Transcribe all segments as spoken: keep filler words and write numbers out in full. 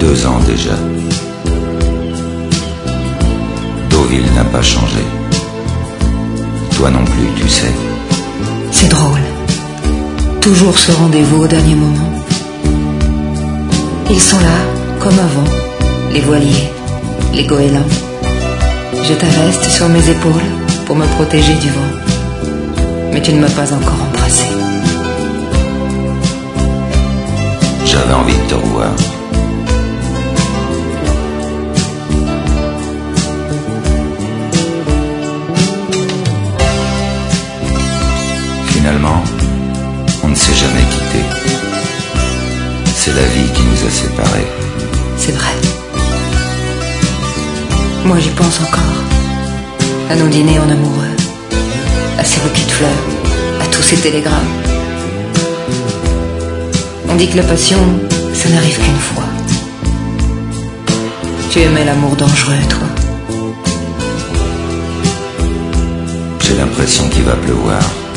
Deux ans déjà. Deauville n'a pas changé. Toi non plus, tu sais. C'est drôle. Toujours ce rendez-vous au dernier moment. Ils sont là, comme avant, les voiliers, les goélands. Je t'arreste sur mes épaules pour me protéger du vent. Mais tu ne m'as pas encore embrassé. J'avais envie de te revoir. Finalement, on ne s'est jamais quitté. C'est la vie qui nous a séparés. C'est vrai. Moi j'y pense encore. À nos dîners en amoureux, à ces bouquets de fleurs, à tous ces télégrammes. On dit que la passion, ça n'arrive qu'une fois. Tu aimais l'amour dangereux, toi. J'ai l'impression qu'il va pleuvoir.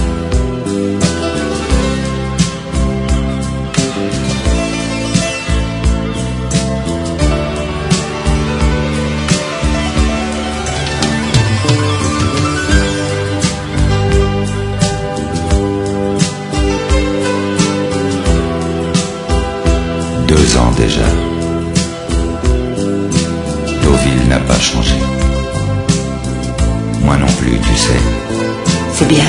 Deux ans déjà. Deauville n'a pas changé. Moi non plus, tu sais. C'est bien.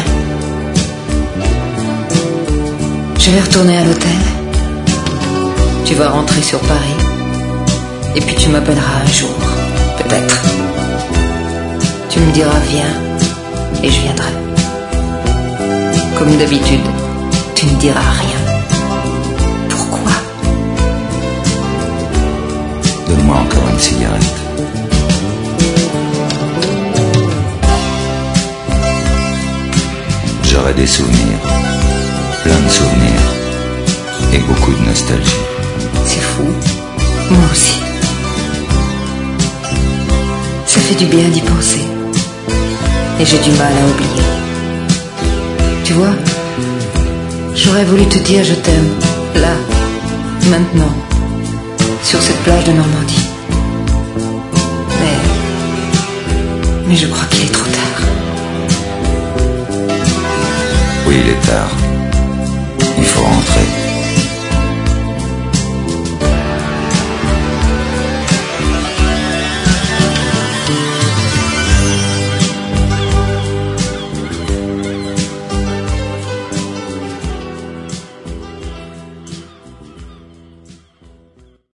Je vais retourner à l'hôtel. Tu vas rentrer sur Paris. Et puis tu m'appelleras un jour, peut-être. Tu me diras viens, et je viendrai. Comme d'habitude, tu ne diras rien. Pourquoi? Donne-moi encore une cigarette. J'aurai des souvenirs, plein de souvenirs, et beaucoup de nostalgie. C'est fou. Moi aussi. Ça fait du bien d'y penser. Et j'ai du mal à oublier. Tu vois, j'aurais voulu te dire je t'aime, là, maintenant, sur cette plage de Normandie. Mais, mais je crois qu'il est trop tard. Oui, il est tard. Il faut rentrer.